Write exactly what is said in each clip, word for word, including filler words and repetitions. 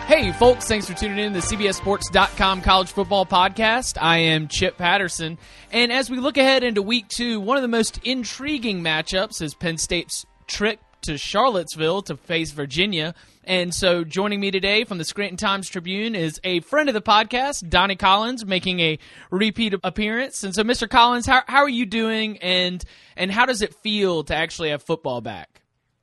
Hey, folks, thanks for tuning in to the C B S Sports dot com College Football Podcast. I am Chip Patterson, and as we look ahead into Week two, one of the most intriguing matchups is Penn State's trip to Charlottesville to face Virginia. And so joining me today from the Scranton Times-Tribune is a friend of the podcast, Donnie Collins, making a repeat appearance. And so, Mister Collins, how, how are you doing, and and how does it feel to actually have football back?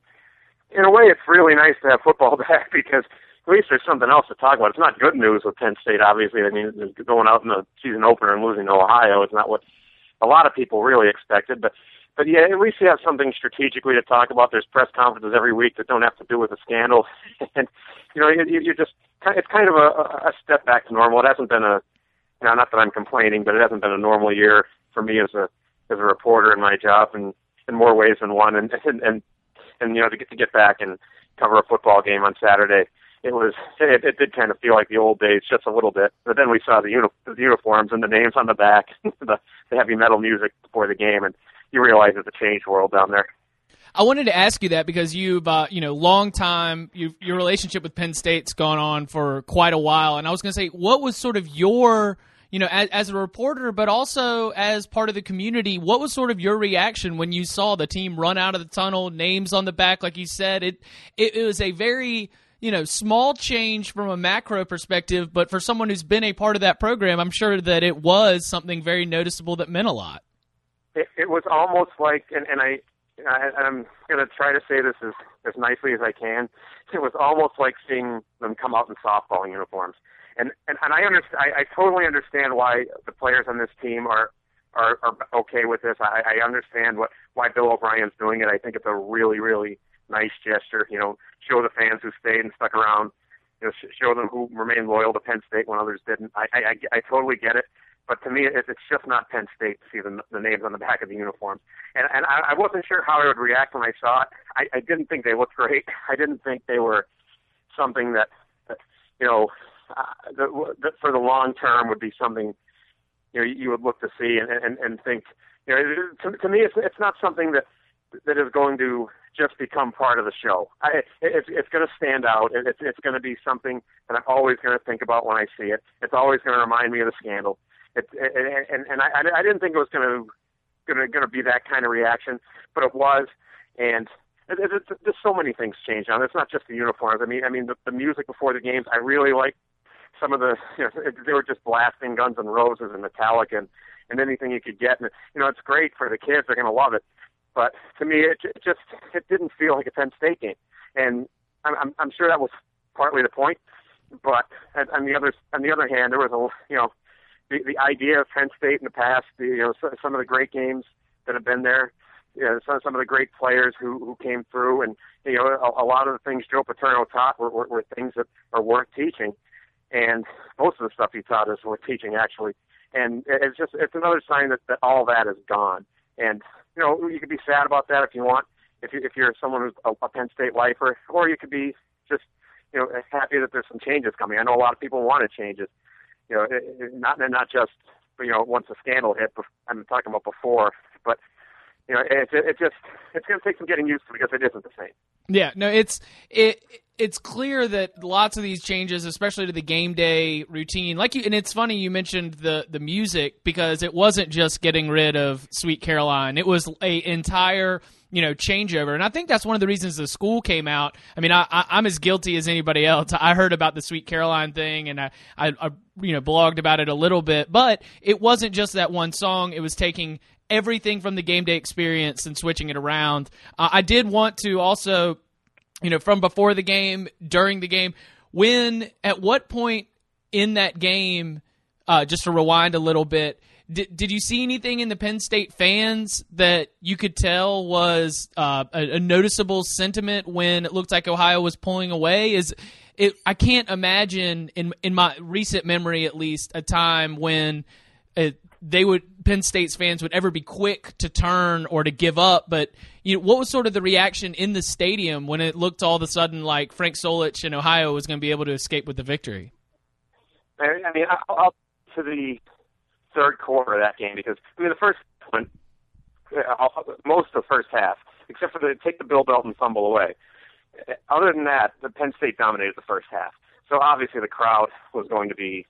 In a way, it's really nice to have football back because at least there's something else to talk about. It's not good news with Penn State, obviously. I mean, going out in the season opener and losing to Ohio is not what a lot of people really expected. But, but yeah, at least you have something strategically to talk about. There's press conferences every week that don't have to do with a scandal. And, you know, you, you're just, it's kind of a, a step back to normal. It hasn't been a, you know, not that I'm complaining, but it hasn't been a normal year for me as a, as a reporter in my job in, in more ways than one. And, and, and, and you know, to get to get back and cover a football game on Saturday, It was. It, it did kind of feel like the old days, just a little bit. But then we saw the, uni- the uniforms and the names on the back, the, the heavy metal music before the game, and you realize it's a changed world down there. I wanted to ask you that because you've, uh, you know, long time, you've, your relationship with Penn State's gone on for quite a while, and I was going to say, what was sort of your, you know, as, as a reporter, but also as part of the community, what was sort of your reaction when you saw the team run out of the tunnel, names on the back, like you said? It, it, it was a very, you know, small change from a macro perspective, but for someone who's been a part of that program, I'm sure that it was something very noticeable that meant a lot. It, it was almost like, and, and I, I, I'm going to try to say this as, as nicely as I can, it was almost like seeing them come out in softball uniforms. And and, and I, understand, I I totally understand why the players on this team are, are, are okay with this. I, I understand what why Bill O'Brien's doing it. I think it's a really, really nice gesture, you know, show the fans who stayed and stuck around, you know, show them who remained loyal to Penn State when others didn't. I, I, I totally get it, but to me, it, it's just not Penn State to see the, the names on the back of the uniforms. And, and I, I wasn't sure how I would react when I saw it. I, I didn't think they looked great. I didn't think they were something that, that you know, uh, that, that for the long term would be something, you know, you would look to see and, and, and think, you know, to, to me, it's, it's not something that, that is going to just become part of the show. I, it's it's going to stand out. It's it's going to be something that I'm always going to think about when I see it. It's always going to remind me of the scandal. It's and and I I didn't think it was going to going to going to be that kind of reaction, but it was. And it, it, it's, there's so many things changed now. It's not just the uniforms. I mean I mean the, the music before the games. I really liked some of the, you know, they were just blasting Guns N' Roses and Metallica and, and anything you could get. And you know, it's great for the kids. They're going to love it. But to me, it, it just it didn't feel like a Penn State game, and I'm, I'm sure that was partly the point. But on the other on the other hand, there was a you know the, the idea of Penn State in the past, the, you know some of the great games that have been there, you know, some some of the great players who, who came through, and you know a, a lot of the things Joe Paterno taught were, were, were things that are worth teaching, and most of the stuff he taught us worth teaching actually. And it's just it's another sign that, that all that is gone. And you know, you could be sad about that if you want, if you if you're someone who's a, a Penn State lifer, or you could be just, you know, happy that there's some changes coming. I know a lot of people wanted changes, you know, it, it, not not just you know once the scandal hit. I'm talking about before, but you know, it it, it just it's going to take some getting used to because it isn't the same. Yeah, no, it's it. It's clear that lots of these changes, especially to the game day routine, like you, and it's funny you mentioned the, the music because it wasn't just getting rid of Sweet Caroline. It was a entire, you know, changeover. And I think that's one of the reasons the school came out. I mean, I, I, I'm as guilty as anybody else. I heard about the Sweet Caroline thing and I, I, I, you know, blogged about it a little bit, but it wasn't just that one song. It was taking everything from the game day experience and switching it around. Uh, I did want to also, you know, from before the game, during the game, when, at what point in that game, uh, just to rewind a little bit, did, did you see anything in the Penn State fans that you could tell was uh, a, a noticeable sentiment when it looked like Ohio was pulling away? Is it? I can't imagine, in in my recent memory at least, a time when it, they would Penn State's fans would ever be quick to turn or to give up. But you know, what was sort of the reaction in the stadium when it looked all of a sudden like Frank Solich in Ohio was going to be able to escape with the victory? I mean, I'll to the third quarter of that game because I mean the first one, most of the first half, except for the take the Bill Belton fumble away. Other than that, the Penn State dominated the first half. so obviously the crowd was going to be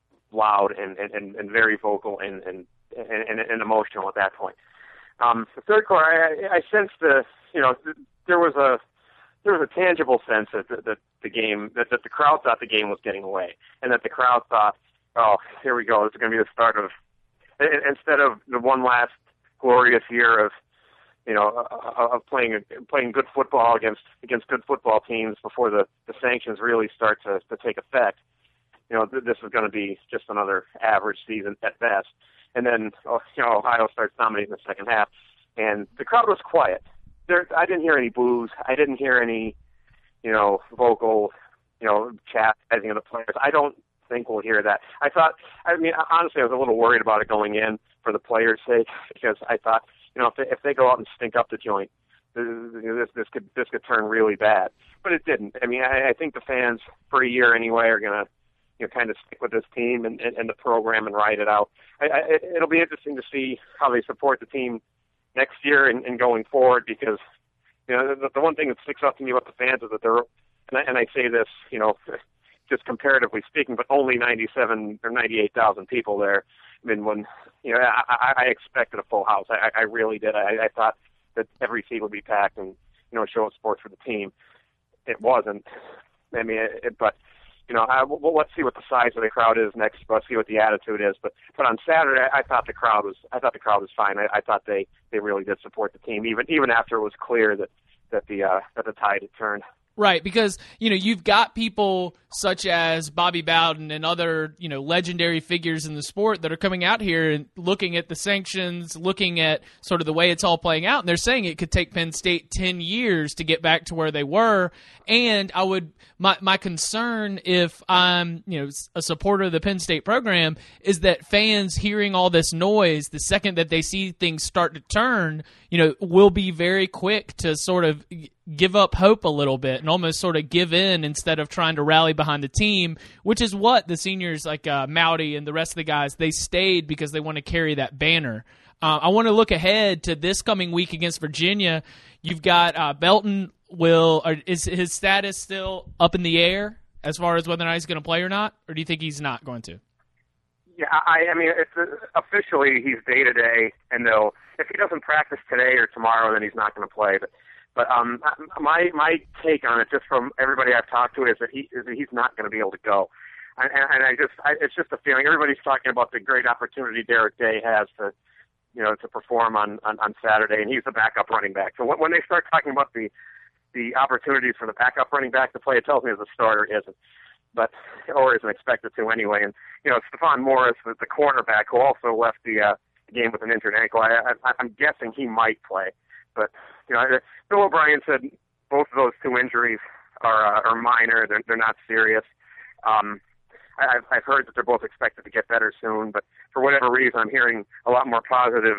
loud and, and, and very vocal and, and, and, and emotional at that point. Um, the third quarter, I, I sensed the, you know, th- there was a there was a tangible sense that the, that the game, that, that the crowd thought the game was getting away, and that the crowd thought, oh, here we go, this is going to be the start of, instead of the one last glorious year of, you know, of playing playing good football against against good football teams before the, the sanctions really start to, to take effect. You know, th- this is going to be just another average season at best. And then, oh, you know, Ohio starts dominating the second half, and the crowd was quiet. There, I didn't hear any boos. I didn't hear any, you know, vocal, you know, chastising of the players. I don't think we'll hear that. I thought, I mean, honestly, I was a little worried about it going in for the players' sake, because I thought, you know, if they, if they go out and stink up the joint, this, this could this could turn really bad. But it didn't. I mean, I, I think the fans, for a year anyway, are going to, you know, kind of stick with this team and, and, and the program and ride it out. I, I, it'll be interesting to see how they support the team next year and, and going forward, because, you know, the, the one thing that sticks out to me about the fans is that they're, and I, and I say this, you know, just comparatively speaking, but only ninety-seven or ninety-eight thousand people there. I mean, when, you know, I, I expected a full house. I, I really did. I, I thought that every seat would be packed and, you know, show support for the team. It wasn't. I mean, it, it, but, you know, I, well, let's see what the size of the crowd is next. Let's see what the attitude is. But but on Saturday, I thought the crowd was I thought the crowd was fine. I, I thought they, they really did support the team, even even after it was clear that that the uh, that the tide had turned. Right, because, you know, you've got people such as Bobby Bowden and other, you know, legendary figures in the sport that are coming out here and looking at the sanctions, looking at sort of the way it's all playing out, and they're saying it could take Penn State ten years to get back to where they were. And I would my my concern, if I'm, you know, a supporter of the Penn State program, is that fans hearing all this noise, the second that they see things start to turn, you know, will be very quick to sort of give up hope a little bit and almost sort of give in instead of trying to rally behind the team, which is what the seniors like uh, Mowdy and the rest of the guys, they stayed because they want to carry that banner. Uh, I want to look ahead to this coming week against Virginia. You've got uh, Belton. Will or is his status still up in the air as far as whether or not he's going to play or not, or do you think he's not going to? Yeah, I, I mean, it's, uh, officially he's day to day, and they'll if he doesn't practice today or tomorrow, then he's not going to play. But But um, my my take on it, just from everybody I've talked to, is that he is that he's not going to be able to go, and, and I just I, it's just a feeling. Everybody's talking about the great opportunity Derek Day has to, you know, to perform on, on, on Saturday, and he's the backup running back. So when, when they start talking about the the opportunities for the backup running back to play, it tells me the starter isn't, but or isn't expected to anyway. And you know, Stephon Morris, the, the cornerback, who also left the uh, game with an injured ankle, I, I, I'm guessing he might play, but. You know, Bill O'Brien said both of those two injuries are uh, are minor. They're they're not serious. Um, I, I've I've heard that they're both expected to get better soon, but for whatever reason, I'm hearing a lot more positive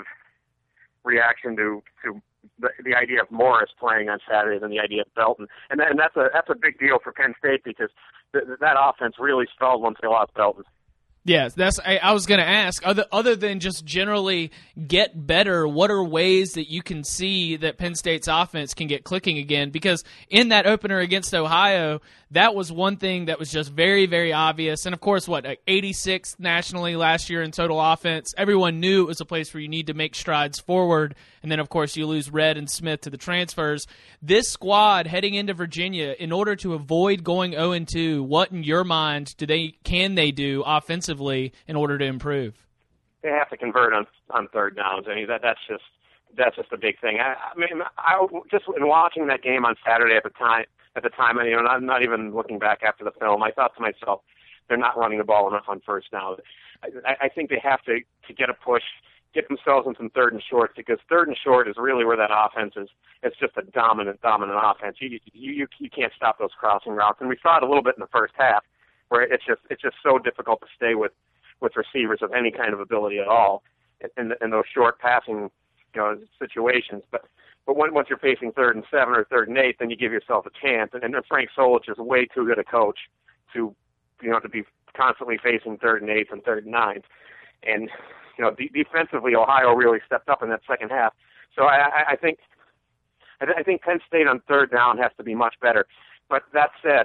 reaction to to the, the idea of Morris playing on Saturday than the idea of Belton, and that, and that's a that's a big deal for Penn State because th- that offense really stalled once they lost Belton. Yes, that's. I, I was going to ask, other other than just generally get better, what are ways that you can see that Penn State's offense can get clicking again? Because in that opener against Ohio, that was one thing that was just very, very obvious. And, of course, what, eighty-sixth nationally last year in total offense. Everyone knew it was a place where you need to make strides forward. And then, of course, you lose Red and Smith to the transfers. This squad heading into Virginia, in order to avoid going oh and two, what in your mind do they can they do offensively in order to improve? They have to convert on on third downs. I mean, that that's just that's just a big thing. I, I mean, I just in watching that game on Saturday at the time at the time, and you know, not not even looking back after the film, I thought to myself, they're not running the ball enough on first down. I, I think they have to to get a push, get themselves in some third and short, because third and short is really where that offense is. It's just a dominant, dominant offense. You you you, you can't stop those crossing routes, and we saw it a little bit in the first half, where it's just it's just so difficult to stay with, with receivers of any kind of ability at all in, in those short passing, you know, situations. But but when, once you're facing third and seven or third and eight, then you give yourself a chance. And, and Frank Solich is way too good a coach to you know to be constantly facing third and eights and third and nines. And you know, de- defensively, Ohio really stepped up in that second half. So I, I, I think I, th- I think Penn State on third down has to be much better. But that said,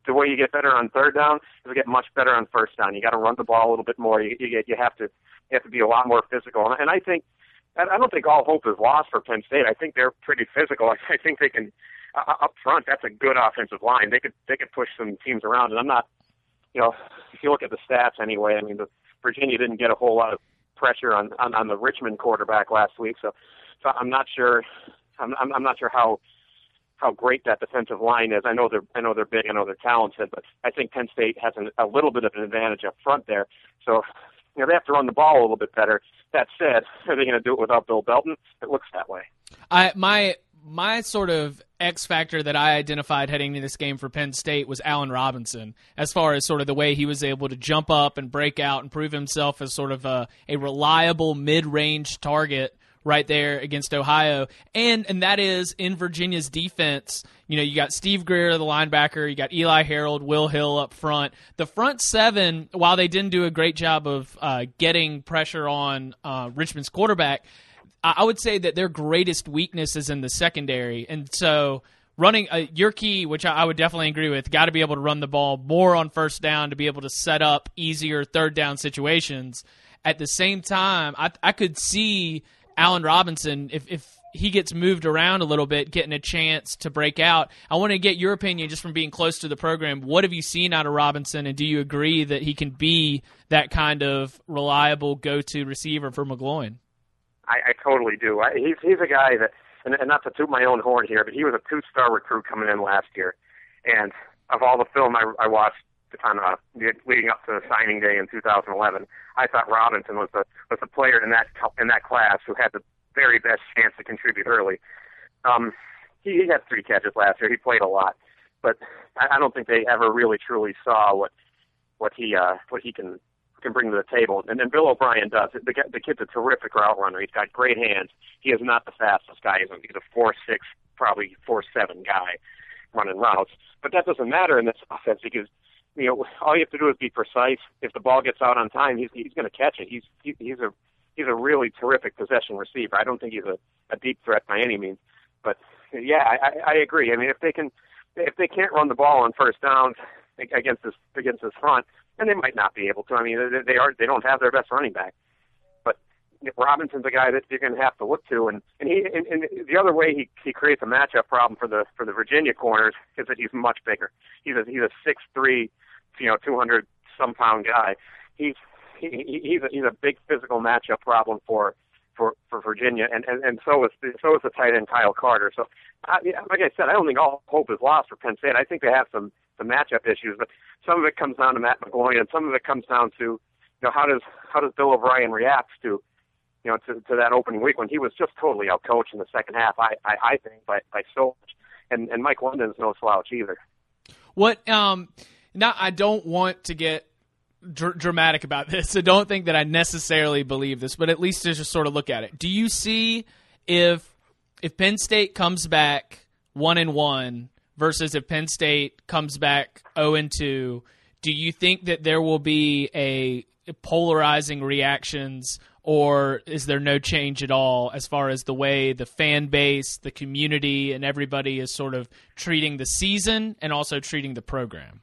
the way you get better on third down is to get much better on first down. You got to run the ball a little bit more. You, you, you have to you have to be a lot more physical. And, and I think I don't think all hope is lost for Penn State. I think they're pretty physical. I, I think they can uh, up front. That's a good offensive line. They could they could push some teams around. And I'm not, you know, if you look at the stats anyway. I mean, the, Virginia didn't get a whole lot of pressure on, on, on the Richmond quarterback last week. So, so I'm not sure. I'm, I'm I'm not sure how. how great that defensive line is. I know they're I know they're big, I know they're talented, but I think Penn State has an, a little bit of an advantage up front there. So, you know, they have to run the ball a little bit better. That said, are they going to do it without Bill Belton? It looks that way. I my my sort of X factor that I identified heading into this game for Penn State was Allen Robinson, as far as sort of the way he was able to jump up and break out and prove himself as sort of a, a reliable mid-range target right there against Ohio. And and that is in Virginia's defense. You know, you got Steve Greer, the linebacker. You got Eli Harold, Will Hill up front. The front seven, while they didn't do a great job of uh, getting pressure on uh, Richmond's quarterback, I would say that their greatest weakness is in the secondary. And so running uh, your key, which I, I would definitely agree with, got to be able to run the ball more on first down to be able to set up easier third down situations. At the same time, I, I could see Allen Robinson, if, if he gets moved around a little bit, getting a chance to break out. I want to get your opinion just from being close to the program. What have you seen out of Robinson, and do you agree that he can be that kind of reliable go-to receiver for McGloin? I, I totally do. I, he's he's a guy that, and, and not to toot my own horn here, but he was a two-star recruit coming in last year. And of all the film I, I watched on uh, leading up to the signing day in two thousand eleven, I thought Robinson was the was the player in that in that class who had the very best chance to contribute early. Um, he, he had three catches last year. He played a lot, but I, I don't think they ever really truly saw what what he uh, what he can can bring to the table. And then Bill O'Brien does. The, the kid's a terrific route runner. He's got great hands. He is not the fastest guy. He's a, he's a four six, probably four seven guy running routes. But that doesn't matter in this offense because, you know, all you have to do is be precise. If the ball gets out on time, he's he's going to catch it. He's he, he's a he's a really terrific possession receiver. I don't think he's a, a deep threat by any means, but yeah, I, I agree. I mean, if they can, if they can't run the ball on first downs against this against this front, and they might not be able to. I mean, they, they are they don't have their best running back, but Robinson's a guy that you're going to have to look to, and and he and, and the other way he he creates a matchup problem for the for the Virginia corners is that he's much bigger. He's a he's a six three, you know, two hundred some pound guy. He's he, he's a he's a big physical matchup problem for for for Virginia, and and, and so is so is the tight end Kyle Carter. So, I, like I said, I don't think all hope is lost for Penn State. I think they have some some matchup issues, but some of it comes down to Matt McGloin, and some of it comes down to, you know, how does how does Bill O'Brien react to, you know, to, to that opening week when he was just totally outcoached in the second half. I I, I think by by so much, and and Mike London's no slouch either. What um, now I don't want to get dr- dramatic about this. I don't think that I necessarily believe this, but at least to just sort of look at it. Do you see if if Penn State comes back one and one versus if Penn State comes back zero and two? Do you think that there will be a polarizing reactions, or is there no change at all as far as the way the fan base, the community, and everybody is sort of treating the season and also treating the program?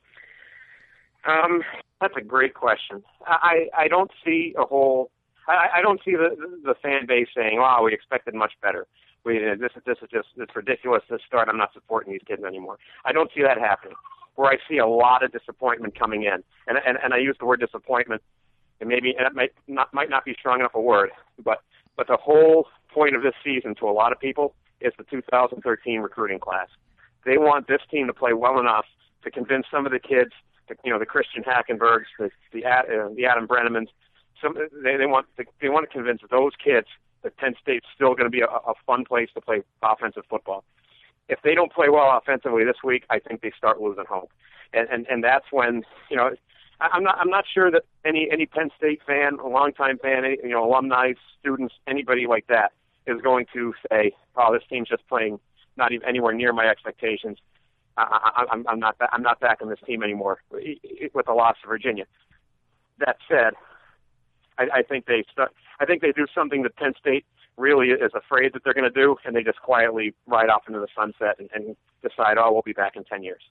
Um, that's a great question. I, I don't see a whole. I, I don't see the the fan base saying, "Wow, we expected much better. We this is this is just it's ridiculous. This start. I'm not supporting these kids anymore." I don't see that happening. Where I see a lot of disappointment coming in, and and, and I use the word disappointment, and maybe and it might not might not be strong enough a word, but but the whole point of this season to a lot of people is the two thousand thirteen recruiting class. They want this team to play well enough to convince some of the kids, the, you know, the Christian Hackenbergs, the the, uh, the Adam Brennemans. Some they, they want to, they want to convince those kids that Penn State's still going to be a, a fun place to play offensive football. If they don't play well offensively this week, I think they start losing hope, and and, and that's when, you know, I'm not I'm not sure that any any Penn State fan, a longtime fan, any, you know, alumni, students, anybody like that is going to say, "Oh, this team's just playing not even anywhere near my expectations. I, I, I'm, I'm not I'm not backing this team anymore with the loss to Virginia." That said, I, I think they start, I think they do something that Penn State really is afraid that they're going to do, and they just quietly ride off into the sunset and, and decide, "Oh, we'll be back in ten years."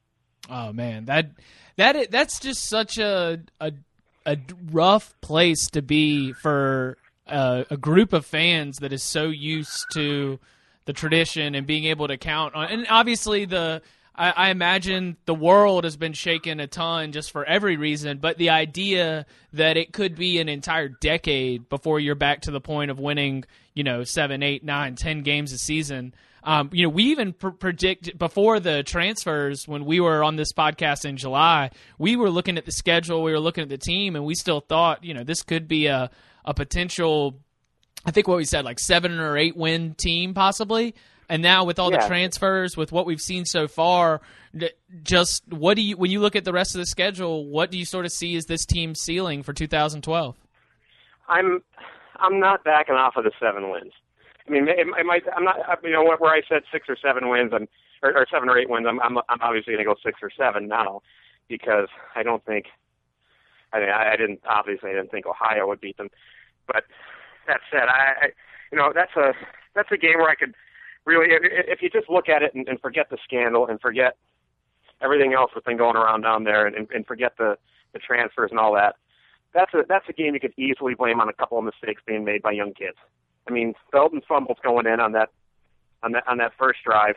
Oh man, that that that's just such a a, a rough place to be for a, a group of fans that is so used to the tradition and being able to count on. And obviously, the I, I imagine the world has been shaken a ton just for every reason. But the idea that it could be an entire decade before you're back to the point of winning, you know, seven, eight, nine, ten games a season. Um, you know, we even pr- predict before the transfers when we were on this podcast in July, we were looking at the schedule, we were looking at the team, and we still thought, you know, this could be a, a potential, I think what we said, like seven or eight win team possibly. And now with all yeah. the transfers, with what we've seen so far, just what do you, when you look at the rest of the schedule, what do you sort of see as this team's ceiling for two thousand twelve? I'm, I'm not backing off of the seven wins. I mean, it, it might. I'm not. You know, where I said six or seven wins, I'm, or, or seven or eight wins. I'm. I'm, I'm obviously going to go six or seven now, because I don't think. I mean, I, I didn't. Obviously, I didn't think Ohio would beat them. But that said, I, I you know, that's a that's a game where I could really, if, if you just look at it and, and forget the scandal and forget everything else that's been going around down there, and, and forget the, the transfers and all that. That's a that's a game you could easily blame on a couple of mistakes being made by young kids. I mean, Belton fumbles going in on that on that on that first drive,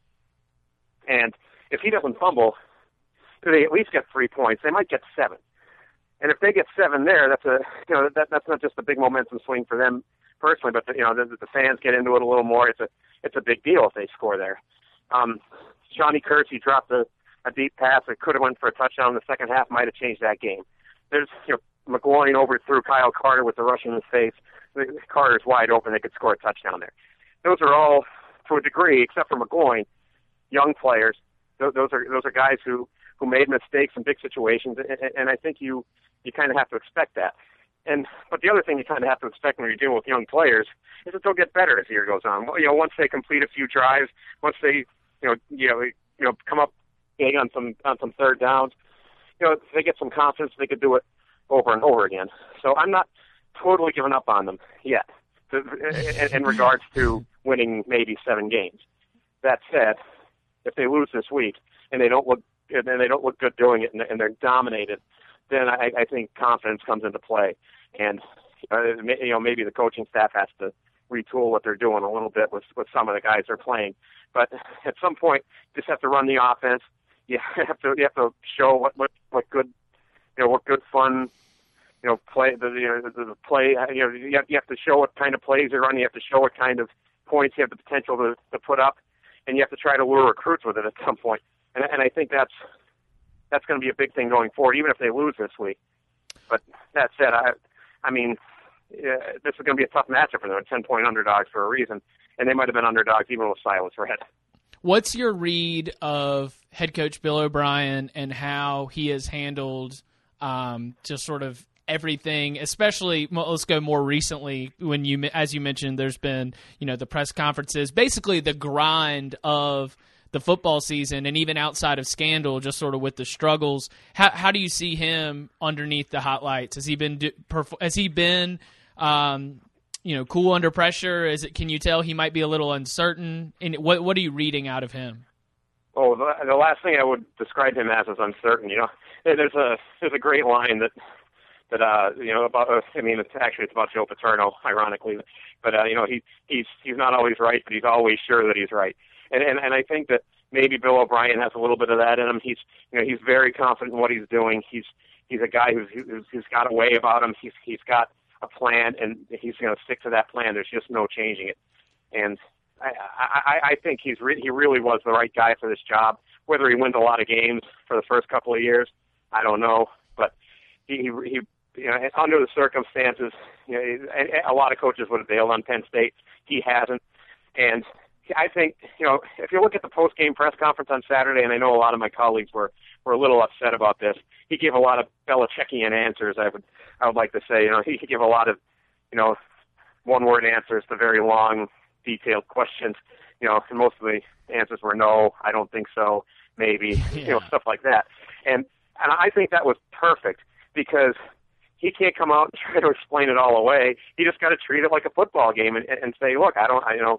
and if he doesn't fumble, they at least get three points. They might get seven, and if they get seven there, that's a you know that that's not just a big momentum swing for them personally, but the, you know the, the fans get into it a little more. It's a it's a big deal if they score there. Um, Johnny Kersey dropped a, a deep pass that could have went for a touchdown in the second half. Might have changed that game. There's you know McGloin overthrew Kyle Carter with the rush in his face. Carter's wide open. They could score a touchdown there. Those are all, to a degree, except for McGloin, young players. Those are those are guys who, who made mistakes in big situations, and, and I think you you kind of have to expect that. And but the other thing you kind of have to expect when you're dealing with young players is that they'll get better as the year goes on. You know, once they complete a few drives, once they you know you know you know come up big on some on some third downs, you know they get some confidence. They could do it over and over again. So I'm not totally given up on them yet in, in regards to winning maybe seven games. That said, if they lose this week and they don't look and they don't look good doing it and, and they're dominated, then I, I think confidence comes into play. And uh, you know maybe the coaching staff has to retool what they're doing a little bit with with some of the guys they're playing. But at some point, you just have to run the offense. You have to you have to show what what, what good you know what good fun. You know, play the you know the, the play. You know, you have, you have to show what kind of plays you're running. You have to show what kind of points you have the potential to, to put up, and you have to try to lure recruits with it at some point. And, and I think that's that's going to be a big thing going forward, even if they lose this week. But that said, I I mean, uh, this is going to be a tough matchup for them. Ten point underdogs for a reason, and they might have been underdogs even with Silas Red. What's your read of head coach Bill O'Brien and how he has handled um, just sort of everything, especially well, let's go more recently when you, as you mentioned, there's been, you know, the press conferences, basically the grind of the football season, and even outside of scandal, just sort of with the struggles. How how do you see him underneath the hot lights? Has he been has he been um, you know, cool under pressure? Is it? Can you tell he might be a little uncertain? And what what are you reading out of him? Oh, the, the last thing I would describe him as is uncertain. You know, there's a there's a great line that. That uh, you know about. Uh, I mean, it's actually it's about Joe Paterno, ironically. But uh, you know, he he's he's not always right, but he's always sure that he's right. And and and I think that maybe Bill O'Brien has a little bit of that in him. He's you know he's very confident in what he's doing. He's he's a guy who's who's, who's got a way about him. He's he's got a plan, and he's going to stick to that plan. There's just no changing it. And I I, I think he's re- he really was the right guy for this job. Whether he wins a lot of games for the first couple of years, I don't know, but he he. You know, under the circumstances, you know, a lot of coaches would have bailed on Penn State. He hasn't, and I think you know if you look at the post-game press conference on Saturday, and I know a lot of my colleagues were, were a little upset about this. He gave a lot of Belichickian answers. I would I would like to say, you know, he could give a lot of, you know, one-word answers to very long, detailed questions. You know, and most of the answers were no, I don't think so, maybe, yeah. you know, stuff like that. And and I think that was perfect because he can't come out and try to explain it all away. He just got to treat it like a football game and, and say, look, I don't, I, you know,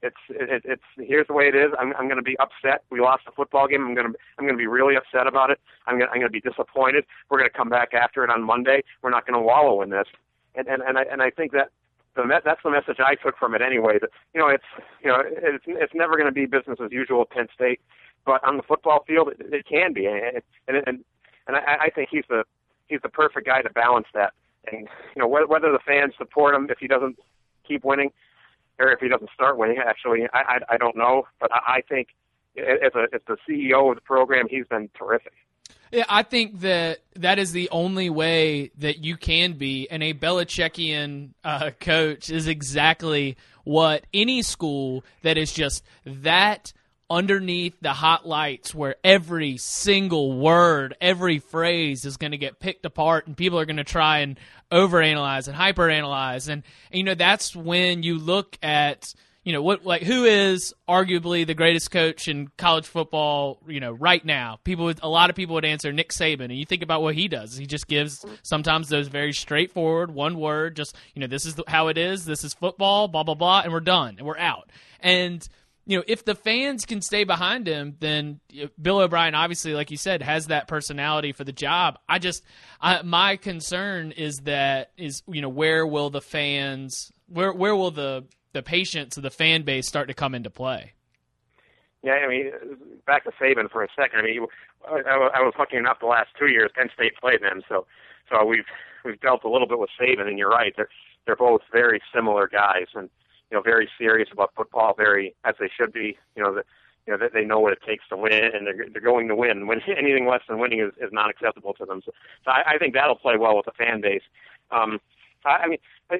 it's it, it's here's the way it is. I'm I'm going to be upset. We lost the football game. I'm going to I'm going to be really upset about it. I'm going I'm going to be disappointed. We're going to come back after it on Monday. We're not going to wallow in this. And and and I and I think that the that's the message I took from it anyway. That you know it's you know it's it's never going to be business as usual at Penn State, but on the football field it, it can be. And and and, and I, I think he's the he's the perfect guy to balance that. And you know whether, whether the fans support him if he doesn't keep winning, or if he doesn't start winning, actually, I I, I don't know. But I, I think as a as the C E O of the program, he's been terrific. Yeah, I think that that is the only way that you can be, and a Belichickian uh, coach is exactly what any school that is just that underneath the hot lights where every single word, every phrase is going to get picked apart and people are going to try and overanalyze and hyperanalyze. And, and, you know, that's when you look at, you know, what like who is arguably the greatest coach in college football, you know, right now. People would, a lot of people would answer Nick Saban. And you think about what he does. He just gives sometimes those very straightforward, one word, just, you know, this is how it is, this is football, blah, blah, blah, and we're done, and we're out. And you know, if the fans can stay behind him, then Bill O'Brien, obviously, like you said, has that personality for the job. I just, I, my concern is that is, you know, where will the fans, where where will the the patience of the fan base start to come into play? Yeah, I mean, back to Saban for a second. I mean, I, I was lucky enough the last two years Penn State played them, so so we've we've dealt a little bit with Saban, and you're right, they're they're both very similar guys, and you know, very serious about football, very as they should be. You know, that you know that they know what it takes to win, and they're they're going to win. When anything less than winning is, is not acceptable to them. So, so I, I think that'll play well with the fan base. Um, I, I mean, I,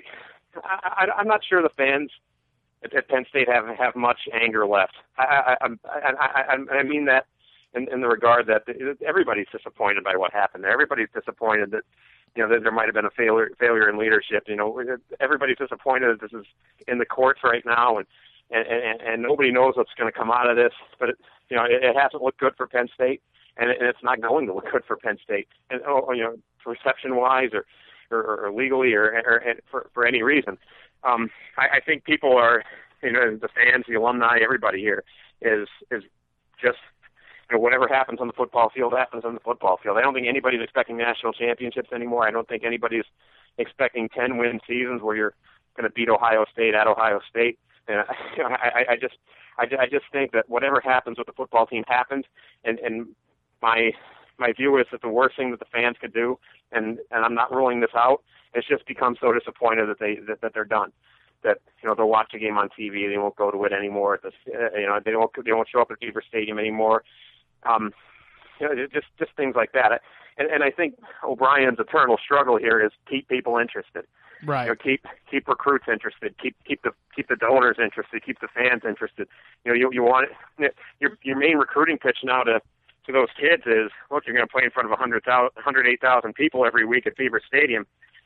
I, I'm not sure the fans at, at Penn State have have much anger left. I I I, I, I, I mean that in, in the regard that everybody's disappointed by what happened there. Everybody's disappointed that. You know, there might have been a failure failure in leadership. You know, everybody's disappointed that this is in the courts right now, and and, and, and nobody knows what's going to come out of this. But it, you know, it, it hasn't looked good for Penn State, and, it, and it's not going to look good for Penn State. And oh, you know, reception wise, or, or or legally, or, or for for any reason. Um, I, I think people are, you know, the fans, the alumni, everybody here is is just. You know, whatever happens on the football field happens on the football field. I don't think anybody's expecting national championships anymore. I don't think anybody's expecting ten-win seasons where you're going to beat Ohio State at Ohio State. And I, you know, I, I just, I, I just think that whatever happens with the football team happens. And, and my, my view is that the worst thing that the fans could do, and, and I'm not ruling this out, is just become so disappointed that they that, that they're done. That you know they'll watch a game on T V, they won't go to it anymore. This, uh, you know, they won't they won't show up at Beaver Stadium anymore. Um, you know, just just things like that, and and I think O'Brien's eternal struggle here is keep people interested, right? You know, keep keep recruits interested, keep keep the keep the donors interested, keep the fans interested. You know, you you want it, your your main recruiting pitch now to to those kids is, look, you're going to play in front of one hundred thousand, one hundred eight thousand people every week at Beaver Stadium,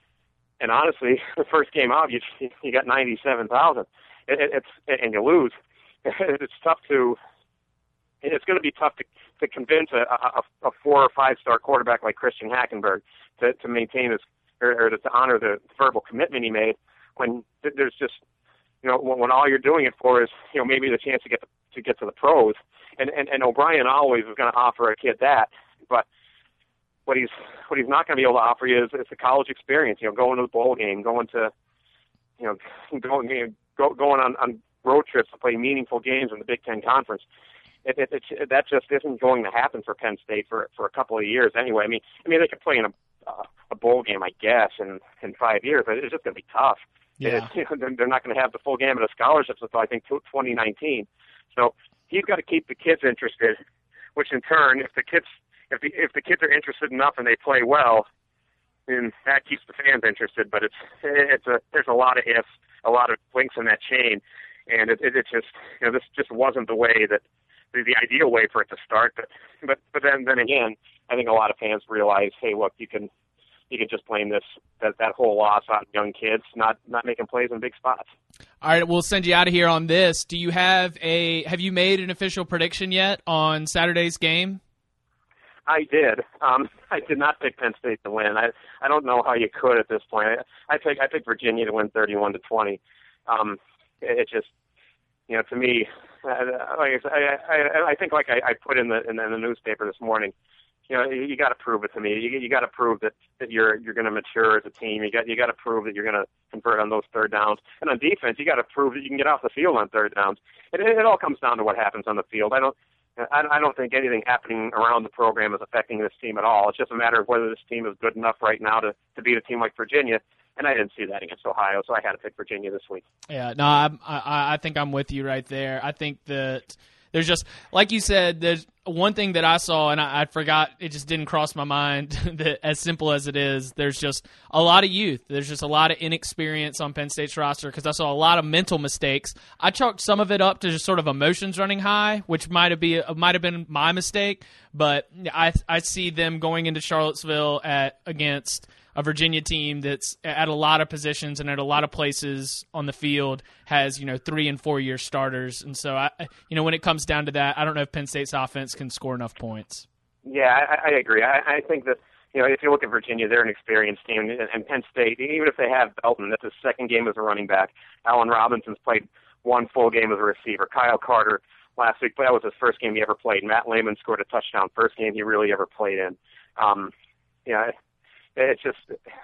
and honestly, the first game out, you you got ninety-seven thousand, it, it's and you lose. It's tough to. It's going to be tough to, to convince a, a, a four or five star quarterback like Christian Hackenberg to, to maintain his or, or to honor the verbal commitment he made when there's just you know when, when all you're doing it for is you know maybe the chance to get the, to get to the pros, and and, and O'Brien always is going to offer a kid that, but what he's what he's not going to be able to offer you is, is the college experience. You know, going to the bowl game, going to you know going you know, go, going on, on road trips to play meaningful games in the Big Ten Conference. It, it, it, that just isn't going to happen for Penn State for for a couple of years anyway. I mean, I mean they could play in a uh, a bowl game, I guess, in in five years, but it's just going to be tough. Yeah, you know, they're not going to have the full gamut of scholarships until I think twenty nineteen. So he's got to keep the kids interested, which in turn, if the kids if the if the kids are interested enough and they play well, then that keeps the fans interested. But it's it's a there's a lot of ifs, a lot of links in that chain, and it, it, it just you know this just wasn't the way that. The, the ideal way for it to start, but but but then then again, I think a lot of fans realize, hey, look, you can you can just blame this that that whole loss on young kids not not making plays in big spots. All right, we'll send you out of here on this. Do you have a have you made an official prediction yet on Saturday's game? I did. Um, I did not pick Penn State to win. I I don't know how you could at this point. I, I picked I picked Virginia to win thirty-one to twenty. Um, it, it just. you know, to me, uh, like I, I, I think, like I, I put in the in the, in the newspaper this morning, you know, you, you got to prove it to me. You, you got to prove that, that you're you're going to mature as a team. You got you got to prove that you're going to convert on those third downs. And on defense, you got to prove that you can get off the field on third downs. And it, it all comes down to what happens on the field. I don't. I, I don't think anything happening around the program is affecting this team at all. It's just a matter of whether this team is good enough right now to, to beat a team like Virginia. And I didn't see that against Ohio, so I had to pick Virginia this week. Yeah, no, I, I, I think I'm with you right there. I think that there's just, like you said, there's one thing that I saw, and I, I forgot, it just didn't cross my mind, that as simple as it is, there's just a lot of youth. There's just a lot of inexperience on Penn State's roster because I saw a lot of mental mistakes. I chalked some of it up to just sort of emotions running high, which might have been, might have been my mistake, but I, I see them going into Charlottesville at against a Virginia team that's at a lot of positions and at a lot of places on the field has, you know, three and four year starters. And so, I, you know, when it comes down to that, I don't know if Penn State's offense can score enough points. Yeah, I, I agree. I, I think that, you know, if you look at Virginia, they're an experienced team. And, and Penn State, even if they have Belton, that's his second game as a running back. Allen Robinson's played one full game as a receiver. Kyle Carter last week, that was his first game he ever played. Matt Lehman scored a touchdown, first game he really ever played in. Um, you know, It's just,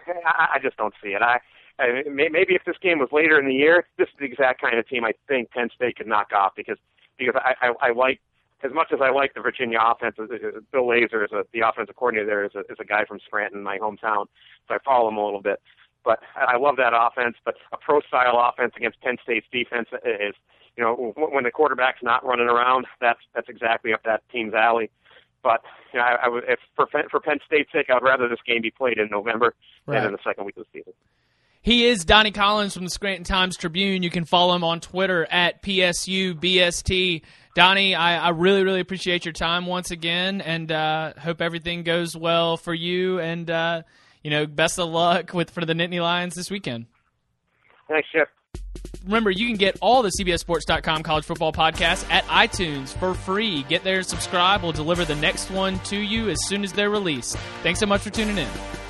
I just don't see it. I, I maybe if this game was later in the year, this is the exact kind of team I think Penn State could knock off because because I, I, I like, as much as I like the Virginia offense, Bill Lazor is a, the offensive coordinator there is a, is a guy from Scranton, my hometown, so I follow him a little bit. But I love that offense. But a pro-style offense against Penn State's defense is, you know, when the quarterback's not running around, that's that's exactly up that team's alley. But you know, I, I would, if for for Penn State's sake, I'd rather this game be played in November right. than in the second week of the season. He is Donnie Collins from the Scranton Times-Tribune. You can follow him on Twitter at P S U B S T. Donnie, I, I really, really appreciate your time once again, and uh, hope everything goes well for you. And uh, you know, best of luck with for the Nittany Lions this weekend. Thanks, Chip. Remember, you can get all the C B S Sports dot com college football podcasts at iTunes for free. Get there and subscribe. We'll deliver the next one to you as soon as they're released. Thanks so much for tuning in.